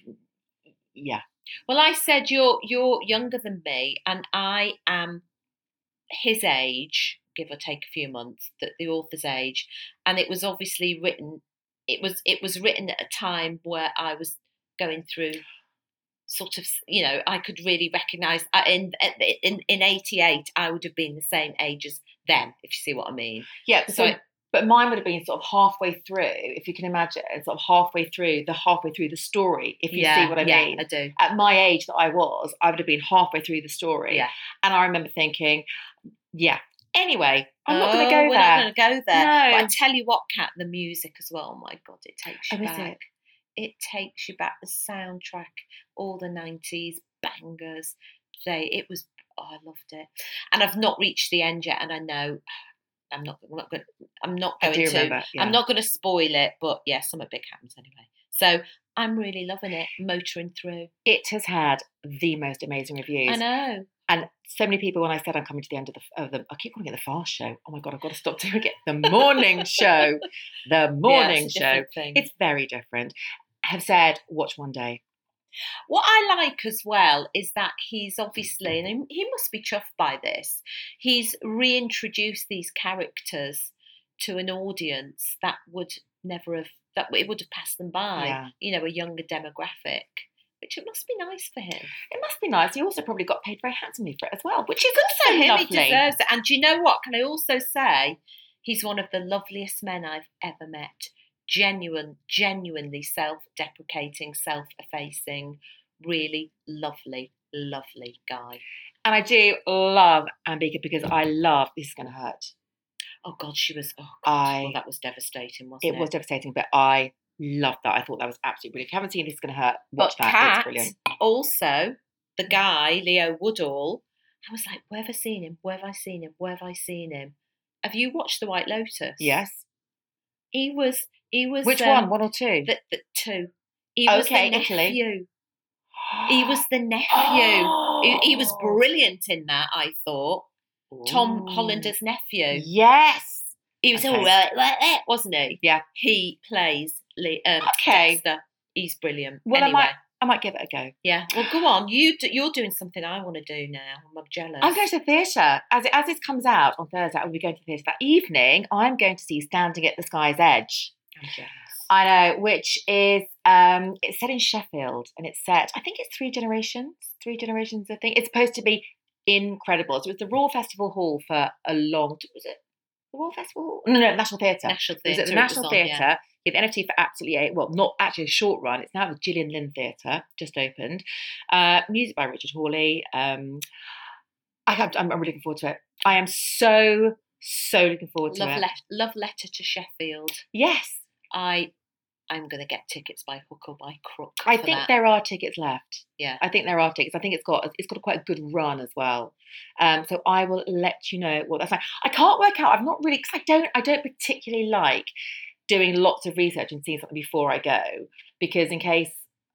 yeah Well, I said you're you're younger than me, and I am his age, give or take a few months, that the author's age, and it was obviously written. It was it was written at a time where I was going through sort of, you know, I could really recognise in in in eighty-eight I would have been the same age as them, if you see what I mean. yeah So so. it- But mine would have been sort of halfway through, if you can imagine, sort of halfway through the halfway through the story, if you yeah, see what I yeah, mean. I do. At my age that I was, I would have been halfway through the story. Yeah. And I remember thinking, yeah. Anyway, I'm not Oh, going to go we're there. not going to go there. No. But I tell you what, Kat, the music as well. Oh my God, it takes you Oh, is back. it? It takes you back. The soundtrack, all the nineties bangers. They, it was. Oh, I loved it. And I've not reached the end yet, and I know. I'm not. I'm not going. I'm not I going do to. remember, yeah. I'm not going to spoil it, but yeah, something big happens anyway. So I'm really loving it, motoring through. It has had the most amazing reviews. I know. And so many people, when I said I'm coming to the end of the, of the I keep calling it the fast show. Oh my God, I've got to stop doing it. The morning show. The morning yeah, it's a show. different thing. It's very different. Have said, watch One Day. What I like as well is that he's obviously, and he must be chuffed by this, he's reintroduced these characters to an audience that would never have, that it would have passed them by, Yeah. you know, a younger demographic, which it must be nice for him. It must be nice. He also probably got paid very handsomely for it as well, which is Good for also him, lovely. he deserves it. And do you know what? Can I also say, he's one of the loveliest men I've ever met. Genuine, genuinely self-deprecating, self-effacing, really lovely, lovely guy. And I do love Ambika because I love This Is Going to Hurt. Oh God, she was. Oh God, I- well, that was devastating, wasn't It it? was devastating, but I loved that. I thought that was absolutely brilliant. If you haven't seen This Is Going to Hurt, watch But that. Kat, It's brilliant. also the guy Leo Woodall. I was like, where have I seen him? Where have I seen him? Where have I seen him? Have you watched The White Lotus? Yes. He was. He was. Which um, one? One or two? The, the two. He was Okay, the Italy. nephew. He was the nephew. He, he was brilliant in that, I thought. Tom Ooh. Hollander's nephew. Yes. He was Okay. all right, like that, wasn't he? Yeah. He plays Lee, um, Okay. Dexter. He's brilliant. Well, anyway, I might, I might give it a go. yeah. Well, go on. You do, you're doing something I want to do now. I'm jealous. I'm going to the theatre. As it, as this comes out on Thursday, I will be going to the theatre that evening. I'm going to see Standing at the Sky's Edge. I'm jealous. I know, which is um, it's set in Sheffield, and it's set. I think it's three generations. Three generations. I think it's supposed to be incredible. So it was the Royal Festival Hall for a long. Was it the Royal Festival Hall? No, no, National Theatre. National It was Theatre. at the it National was on, Theatre. yeah. You had the N F T for absolutely eight. Well, not actually a short run. It's now at the Gillian Lynn Theatre, just opened. Uh, music by Richard Hawley. Um, I have, I'm, I'm really looking forward to it. I am so so looking forward to Love, it. let- love letter to Sheffield. Yes, I I'm going to get tickets by hook or by crook. I for think that. there are tickets left. Yeah. I think there are tickets. I think it's got it's got quite a good run as well. Um, so I will let you know what that's like. I can't work out. I've not really because I don't I don't particularly like doing lots of research and seeing something before I go because in case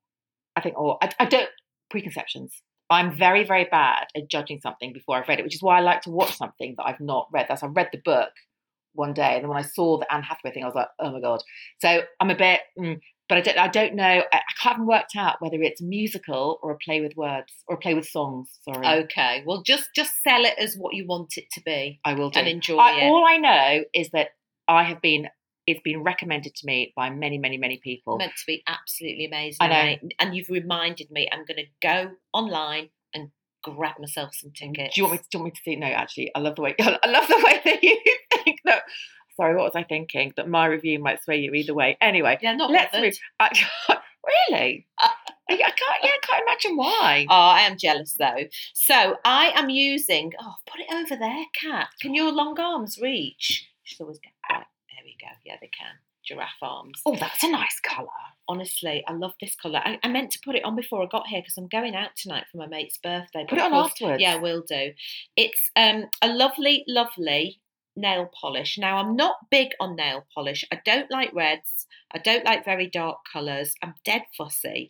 I think or I, I don't preconceptions. I'm very very bad at judging something before I've read it, which is why I like to watch something that I've not read. That's I read the book one day, and then when I saw the Anne Hathaway thing, I was like, oh my god. So I'm a bit. Mm, But I don't, I don't know, I haven't worked out whether it's a musical or a play with words, or a play with songs, sorry. Okay, well, just just sell it as what you want it to be. I will do. And enjoy I, it. All I know is that I have been, it's been recommended to me by many, many, many people. Meant to be absolutely amazing. I know. Right? And you've reminded me, I'm going to go online and grab myself some tickets. Do you want me to, do you want me to see? No, actually, I love the way, I love the way that you think that. Sorry, what was I thinking? That my review might sway you either way. Anyway, Yeah, not let's bothered. move. I, really? I can't. Yeah, I can't imagine why. Oh, I am jealous though. So I am using. Oh, put it over there, Kat. Can your long arms reach? Should always get right. There we go. Yeah, they can. Giraffe arms. Oh, that's a nice colour. Honestly, I love this colour. I, I meant to put it on before I got here because I'm going out tonight for my mate's birthday. Put but it of on course- afterwards. Yeah, will do. It's um a lovely, lovely nail polish. Now, I'm not big on nail polish. I don't like reds. I don't like very dark colours. I'm dead fussy.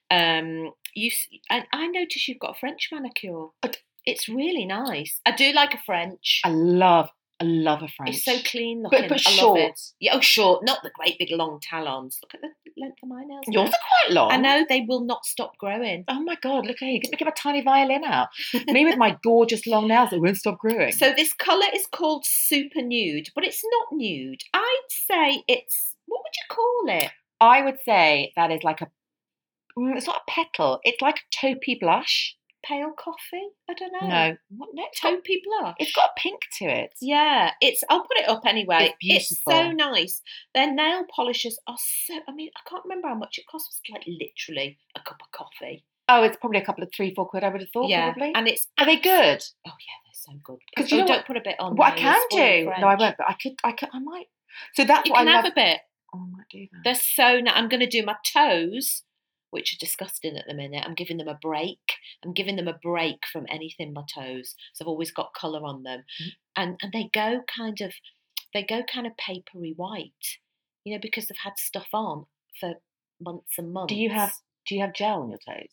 Um, you, s- and I notice you've got a French manicure. It's really nice. I do like a French. I love, I love a French. It's so clean looking. But, but I love short. it. Yeah, oh, short. Not the great big long talons. Look at the length of my nails. Yours are quite long. I know, they will not stop growing. Oh my God, look at you. Give a tiny violin out. Me with my gorgeous long nails that won't stop growing. So this colour is called Super Nude, but it's not nude. I'd say it's, what would you call it? I would say that is like a, mm, it's not a petal. It's like a taupey blush. Pale coffee? I don't know. No. What, no it's, got, Taupey blush. it's got a pink to it. Yeah, it's. I'll put it up anyway. It's beautiful. so nice. Their nail polishes are so. I mean, I can't remember how much it costs. It's like literally a cup of coffee. Oh, it's probably a couple of three, four quid, I would have thought, yeah, probably. and it's. Are they good? Oh yeah, they're so good. 'Cause Oh, you know don't what- put a bit on. What I now, you'll can spoil do. your No, I French. won't, but I could, I could, I might. So that's You what can I have love. a bit. Oh, I might do that. They're so. Now I'm going to do my toes, which are disgusting at the minute. I'm giving them a break. I'm giving them a break from anything my toes. So I've always got colour on them, Mhm. and and they go kind of, they go kind of papery white, you know, because they've had stuff on for months and months. Do you have, do you have gel on your toes?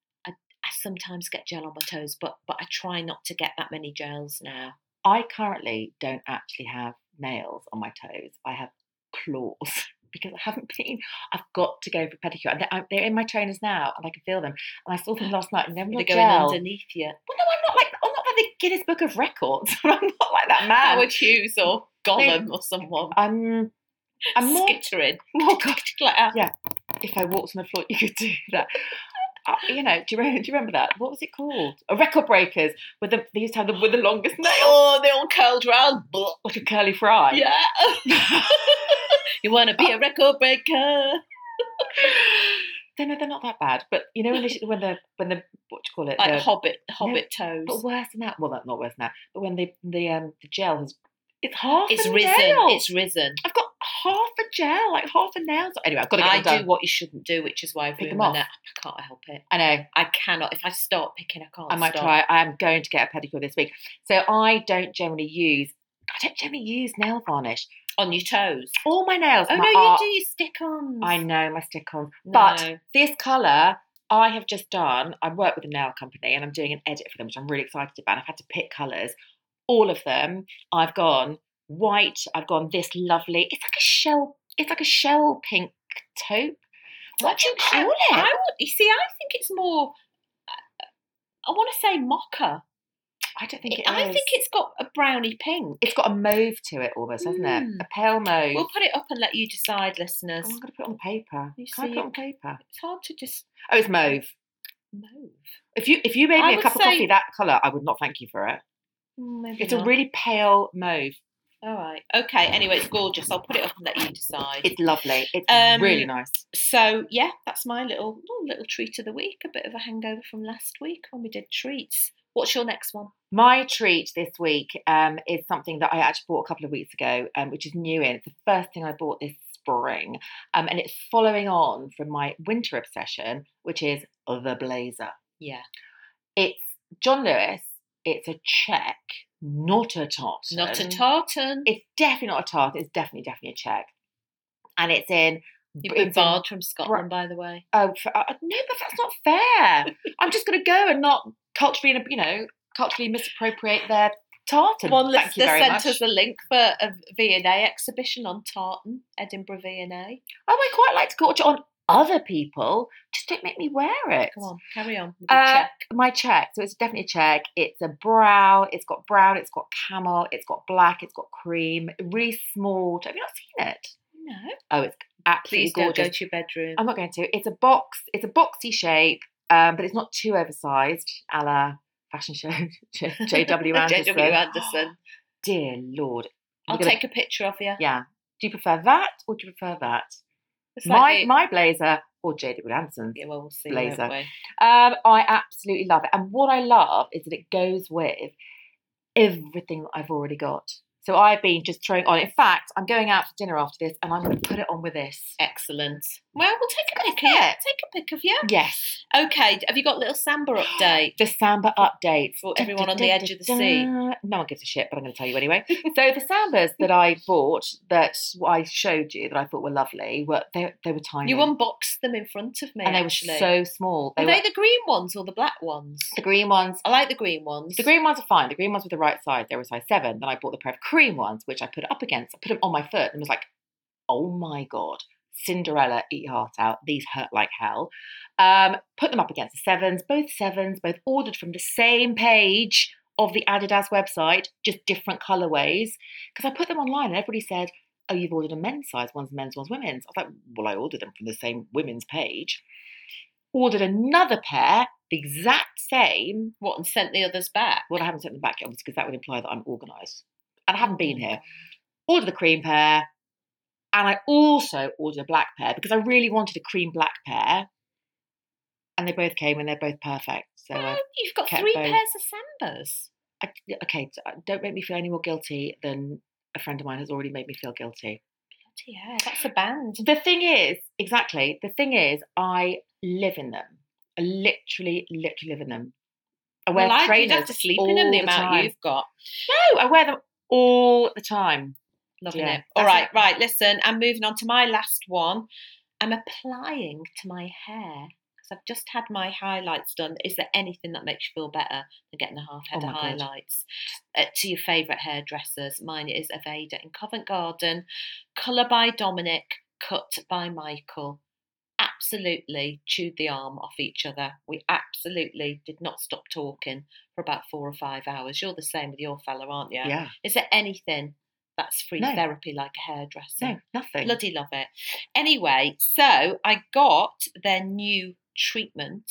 I sometimes get gel on my toes, but but I try not to get that many gels now. I currently don't actually have nails on my toes. I have claws because I haven't been. I've got to go for pedicure. And they're, they're in my trainers now, and I can feel them. And I saw them last night, and they're They're not going gel. underneath you. Well, no, I'm not like I'm not like the Guinness Book of Records. I'm not like that man. Howard Hughes or Gollum or someone. I'm I'm more. skittering. Oh God! Like that. Yeah. If I walked on the floor, you could do that. Uh, you know, do you, remember, do you remember that? What was it called? A record breakers with the they used to have the with the longest nails, Oh, they all curled round. like a curly fry. Yeah. You want to be a record breaker? They're, no, they're not that bad, but you know when they, when the when the what do you call it? Like the, Hobbit, Hobbit toes. But worse than that. Well, that's not worse than that. But when the the um the gel has, it's half. It's a risen. nail. It's risen. I've got half a gel, like half a nail. Anyway, I've got to get I them done. do what you shouldn't do, which is why I've Pick ruined them my off. neck. I can't help it. I know. I cannot. If I start picking, I can't I might stop. try. I am going to get a pedicure this week. So I don't generally use. I don't generally use nail varnish. On your toes. All my nails. Oh, my no, are- you do your stick-ons. I know my stick-ons, No. but this colour I have just done, I work with a nail company and I'm doing an edit for them, which I'm really excited about. I've had to pick colours. All of them, I've gone white, I've gone this lovely, it's like a shell, it's like a shell pink taupe. What do you call I, it? I would, you see, I think it's more, I want to say mocha. I don't think it I is. think it's got a brownie pink. It's got a mauve to it almost, hasn't it? Mm. A pale mauve. We'll put it up and let you decide, listeners. Oh, I'm going to put it on the paper. You Can I see, put it on paper? It's hard to just... Oh, it's mauve. Mauve. If you if you made I me a would cup of say- coffee that colour, I would not thank you for it. Maybe It's not. a really pale mauve. All right. Okay. Anyway, it's gorgeous. I'll put it up and let you decide. It's lovely. It's Um, really nice. So yeah, that's my little oh, little treat of the week. A bit of a hangover from last week when we did treats. What's your next one? My treat this week um, is something that I actually bought a couple of weeks ago, um, which is new in. It's the first thing I bought this spring, um, and it's following on from my winter obsession, which is the blazer. Yeah. It's John Lewis. It's a check, not a tartan. Not a tartan. It's definitely not a tartan. It's definitely, definitely a check. And it's in... You've been it's in- barred from Scotland, by the way. Oh, for, uh, no, but that's not fair. I'm just going to go and not culturally, you know, culturally misappropriate their tartan. One Thank you listener very sent much. us a link for a V and A exhibition on tartan, Edinburgh V and A. Oh, I quite like to culture on other people. Just don't make me wear it. Come on, carry on with your Uh, check. my check. So it's definitely a check. It's a brown. It's got brown. It's got camel. It's got black. It's got cream. Really small. Have you not seen it? No. Oh, it's absolutely Please don't gorgeous. go to your bedroom. I'm not going to. It's a box. It's a boxy shape, um, but it's not too oversized, a la fashion show J W Anderson. J W Anderson. Dear Lord. I'll We're gonna- take a picture of you. Yeah. Do you prefer that or do you prefer that? It's My like the- my blazer or J W Anderson's? Yeah, well, we'll see. blazer. Won't we? Um, I absolutely love it. And what I love is that it goes with everything that I've already got. So I've been just throwing on. In fact, I'm going out for dinner after this and I'm going to put it on with this. Excellent. Well, we'll take a pic of Isn't you. it? Take a pic of you. Yes. Okay, have you got a little Samba update? The Samba updates. For everyone on the edge of the sea. No one gives a shit, but I'm going to tell you anyway. So the Sambas that I bought, that I showed you, that I thought were lovely, were they, they were tiny. You unboxed them in front of me, and they were actually. so small. Were They they were the green ones or the black ones? the green ones. I like the green ones. The green ones are fine. The green ones were the right size. They were size seven. Then I bought the pair of cream ones, which I put it up against. I put them on my foot and was like, oh my God, Cinderella, eat your heart out. These hurt like hell. Um, put them up against the sevens, both sevens, both ordered from the same page of the Adidas website, just different colorways. Because I put them online and everybody said, oh, you've ordered a men's size. One's men's, one's women's. I was like, well, I ordered them from the same women's page. Ordered another pair, the exact same. What, and sent the others back? Well, I haven't sent them back yet, obviously, because that would imply that I'm organised. And I haven't been here. Ordered the cream pair. And I also ordered a black pair because I really wanted a cream black pair. And they both came and they're both perfect. So Well, I, you've got kept three both. pairs of Sambas. I, okay, so don't make me feel any more guilty than a friend of mine has already made me feel guilty. Bloody hell, that's a band. The thing is, exactly, the thing is, I live in them. I literally, literally live in them. I wear Well, I- trainers you'd have to sleep all in them, the, the amount time. you've got. No, I wear them all the time. Loving Yeah, it. All that's right, it. right, listen, I'm moving on to my last one. I'm applying to my hair because I've just had my highlights done. Is there anything that makes you feel better than getting a half head Oh of my God. highlights? Uh, to your favourite hairdressers. Mine is Aveda in Covent Garden. Colour by Dominic, cut by Michael. Absolutely chewed the arm off each other. We absolutely did not stop talking for about four or five hours. You're the same with your fella, aren't you? Yeah. Is there anything that's free No. therapy like a hairdresser? No, nothing. Bloody love it. Anyway, so I got their new treatment,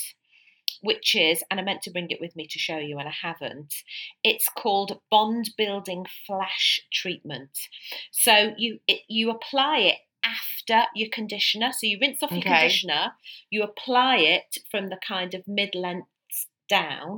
which is, and I meant to bring it with me to show you and I haven't, it's called Bond Building Flash Treatment. So you it, you apply it after your conditioner. So you rinse off your Okay. conditioner, you apply it from the kind of mid-length down,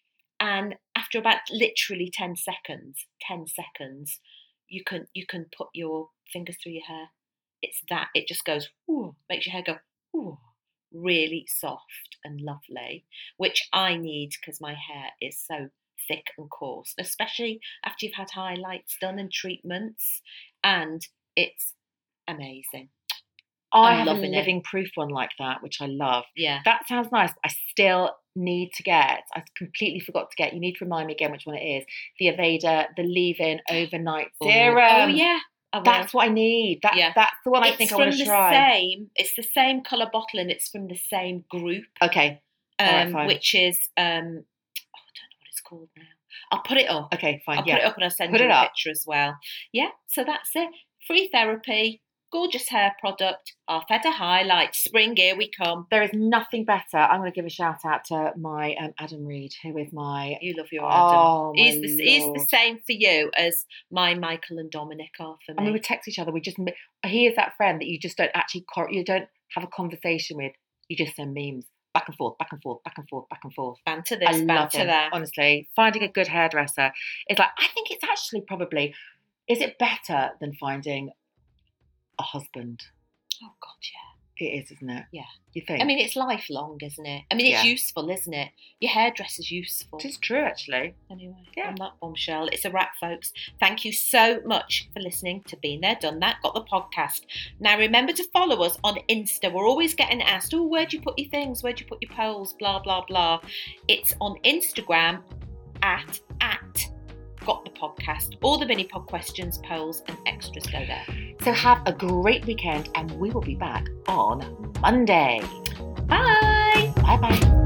and after about literally ten seconds, ten seconds, you can you can put your fingers through your hair. It's that, it just goes, ooh, makes your hair go, ooh, really soft and lovely, which I need because my hair is so thick and coarse, especially after you've had highlights done and treatments, and it's amazing. I I'm have a loving it. living proof one like that, which I love. Yeah. That sounds nice. I still need to get, I completely forgot to get, you need to remind me again which one it is, the Aveda, the leave-in overnight Oh, serum. oh yeah. I will. That's what I need. That, Yeah. That's the one I It's think I from want to the try. same. It's the same colour bottle, and it's from the same group. Okay. Um, All right, fine. which is um, oh, I don't know what it's called now. I'll put it up. Okay, fine. I'll yeah. put it up and I'll send Put you it a up. picture as well. Yeah. So that's it. Free therapy, gorgeous hair product, Arfeda Highlight, spring, here we come. There is nothing better. I'm going to give a shout out to my um, Adam Reed, who is my. You love your Oh, Adam. He's my the, he's the Lord. same for you as my Michael and Dominic are for me. And we would text each other. We just he is that friend that you just don't actually you don't have a conversation with. You just send memes back and forth, back and forth, back and forth, back and forth. Banter this, I love banter him, that. honestly. Finding a good hairdresser is like I think it's actually probably is it better than finding a husband? Oh God, yeah. It is, isn't it? Yeah. You think? I mean, it's lifelong, isn't it? I mean, it's Yeah. useful, isn't it? Your hairdresser's useful. It is true, actually. Anyway, Yeah. on that bombshell, it's a wrap, folks. Thank you so much for listening to Been There, Done That, Got the Podcast. Now, remember to follow us on Insta. We're always getting asked, oh, where'd you put your things? Where'd you put your polls? Blah, blah, blah. It's on Instagram at, at Got the Podcast. All the mini pod questions, polls, and extras go there. So have a great weekend, and we will be back on Monday. Bye. Bye bye.